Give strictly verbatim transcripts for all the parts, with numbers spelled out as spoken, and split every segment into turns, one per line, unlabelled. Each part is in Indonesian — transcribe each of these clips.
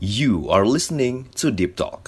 You are listening to Deep Talk.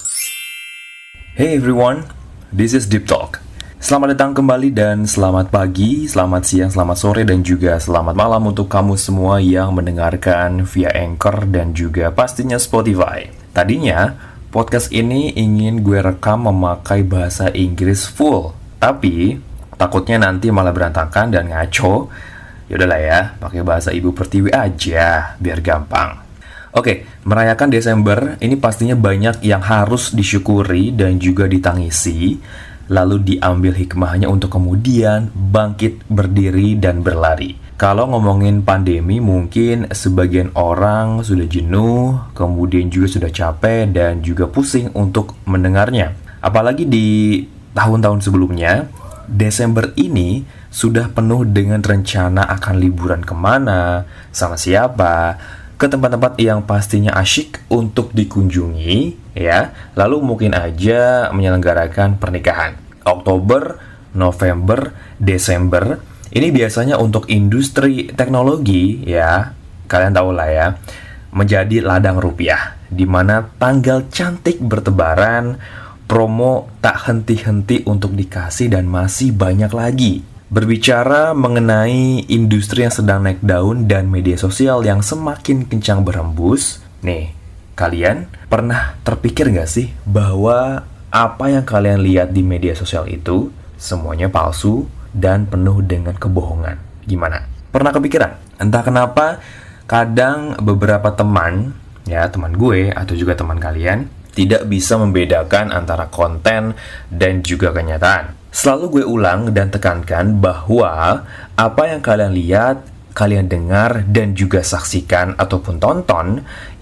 Hey everyone, this is Deep Talk. Selamat datang kembali dan selamat pagi, selamat siang, selamat sore, dan juga selamat malam untuk kamu semua yang mendengarkan via Anchor dan juga pastinya Spotify. Tadinya, podcast ini ingin gue rekam memakai bahasa Inggris full, tapi takutnya nanti malah berantakan dan ngaco. Yaudahlah ya, pakai bahasa Ibu Pertiwi aja, biar gampang. Oke, merayakan Desember ini pastinya banyak yang harus disyukuri dan juga ditangisi, lalu diambil hikmahnya untuk kemudian bangkit berdiri dan berlari. Kalau ngomongin pandemi, mungkin sebagian orang sudah jenuh, kemudian juga sudah capek dan juga pusing untuk mendengarnya. Apalagi di tahun-tahun sebelumnya, Desember ini sudah penuh dengan rencana akan liburan kemana, sama siapa, ke tempat-tempat yang pastinya asyik untuk dikunjungi, ya. Lalu mungkin aja menyelenggarakan pernikahan. Oktober, November, Desember, ini biasanya untuk industri teknologi, ya. Kalian tahu lah ya, menjadi ladang rupiah, di mana tanggal cantik bertebaran, promo tak henti-henti untuk dikasih dan masih banyak lagi. Berbicara mengenai industri yang sedang naik daun dan media sosial yang semakin kencang berhembus, nih, kalian pernah terpikir gak sih bahwa apa yang kalian lihat di media sosial itu semuanya palsu dan penuh dengan kebohongan? Gimana? Pernah kepikiran? Entah kenapa kadang beberapa teman, ya teman gue atau juga teman kalian, tidak bisa membedakan antara konten dan juga kenyataan. Selalu gue ulang dan tekankan bahwa apa yang kalian lihat, kalian dengar, dan juga saksikan ataupun tonton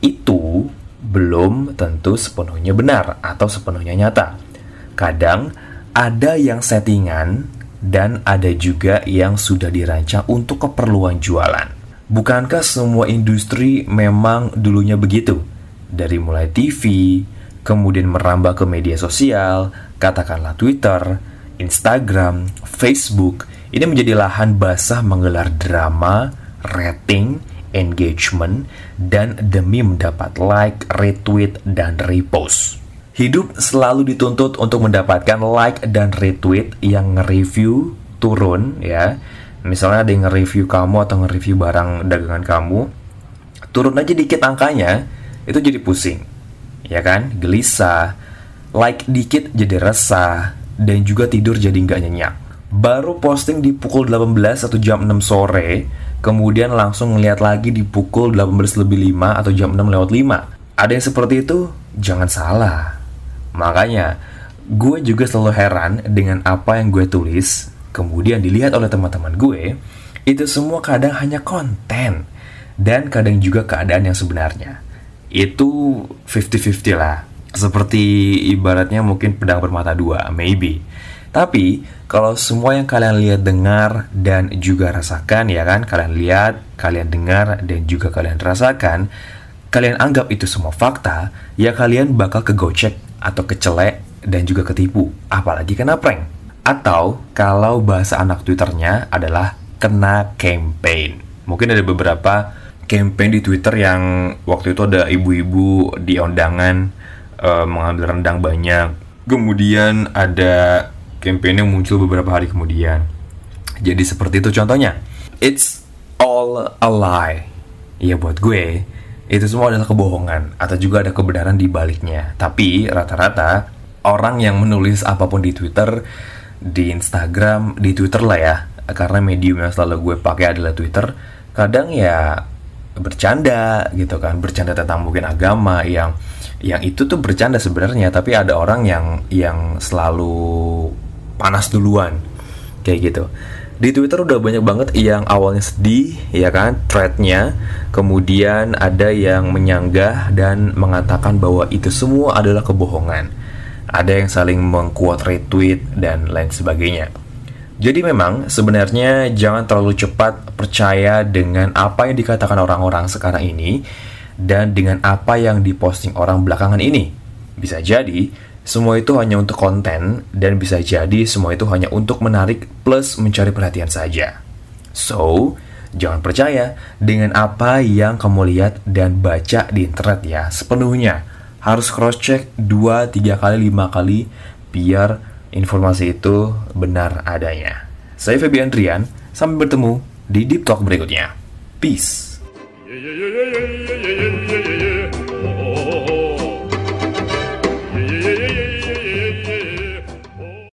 itu belum tentu sepenuhnya benar atau sepenuhnya nyata. Kadang ada yang settingan dan ada juga yang sudah dirancang untuk keperluan jualan. Bukankah semua industri memang dulunya begitu? Dari mulai T V, kemudian merambah ke media sosial, katakanlah Twitter, Instagram, Facebook, ini menjadi lahan basah menggelar drama, rating, engagement, dan demi mendapat like, retweet, dan repost. Hidup selalu dituntut untuk mendapatkan like dan retweet yang nge-review turun, ya. Misalnya ada yang nge-review kamu atau nge-review barang dagangan kamu, turun aja dikit angkanya, itu jadi pusing, ya kan? Gelisah, like dikit jadi resah, dan juga tidur jadi nggak nyenyak. Baru posting di pukul delapan belas atau jam enam sore, kemudian langsung ngeliat lagi di pukul delapan belas lebih lima atau jam enam lewat lima. Ada yang seperti itu? Jangan salah. Makanya, gue juga selalu heran dengan apa yang gue tulis, kemudian dilihat oleh teman-teman gue, itu semua kadang hanya konten, dan kadang juga keadaan yang sebenarnya. Itu fifty fifty lah. Seperti ibaratnya mungkin pedang bermata dua, maybe. Tapi, kalau semua yang kalian lihat, dengar, dan juga rasakan, ya kan? Kalian lihat, kalian dengar, dan juga kalian rasakan, kalian anggap itu semua fakta, ya kalian bakal kegocek, atau kecelek, dan juga ketipu. Apalagi kena prank. Atau, kalau bahasa anak Twitternya adalah kena campaign. Mungkin ada beberapa campaign di Twitter yang waktu itu ada ibu-ibu di undangan, Uh, mengambil rendang banyak. Kemudian ada campaign yang muncul beberapa hari kemudian. Jadi seperti itu contohnya. It's all a lie. Ya buat gue, itu semua adalah kebohongan atau juga ada kebenaran di baliknya. Tapi rata-rata orang yang menulis apapun di Twitter, di Instagram, di Twitter lah ya, karena medium yang selalu gue pakai adalah Twitter, kadang ya bercanda gitu kan, bercanda tentang mungkin agama yang yang itu tuh bercanda sebenarnya, tapi ada orang yang yang selalu panas duluan kayak gitu. Di Twitter udah banyak banget yang awalnya sedih, ya kan, threadnya, kemudian ada yang menyanggah dan mengatakan bahwa itu semua adalah kebohongan. Ada yang saling meng-quote retweet dan lain sebagainya. Jadi memang sebenarnya jangan terlalu cepat percaya dengan apa yang dikatakan orang-orang sekarang ini dan dengan apa yang diposting orang belakangan ini. Bisa jadi semua itu hanya untuk konten, dan bisa jadi semua itu hanya untuk menarik plus mencari perhatian saja. So, Jangan percaya dengan apa yang kamu lihat dan baca di internet ya, sepenuhnya. Harus cross-check dua, tiga kali, lima kali, biar informasi itu benar adanya. Saya Febian Rian, sampai bertemu di Deep Talk berikutnya. Peace.